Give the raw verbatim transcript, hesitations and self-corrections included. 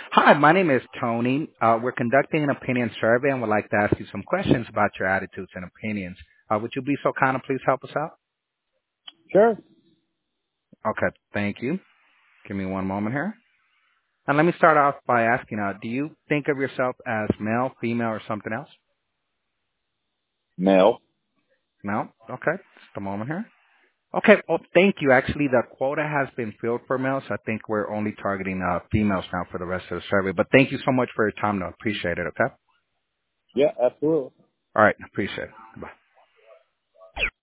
Hi, my name is Tony. Uh, we're conducting an opinion survey and would like to ask you some questions about your attitudes and opinions. Uh, would you be so kind of please help us out? Sure. Okay, thank you. Give me one moment here. And let me start off by asking, uh, do you think of yourself as male, female, or something else? Male. No? Okay, just a moment here. Okay, well, thank you. Actually, the quota has been filled for males. I think we're only targeting uh, females now for the rest of the survey. But thank you so much for your time, though. Appreciate it, okay? Yeah, absolutely. All right, appreciate it. Bye.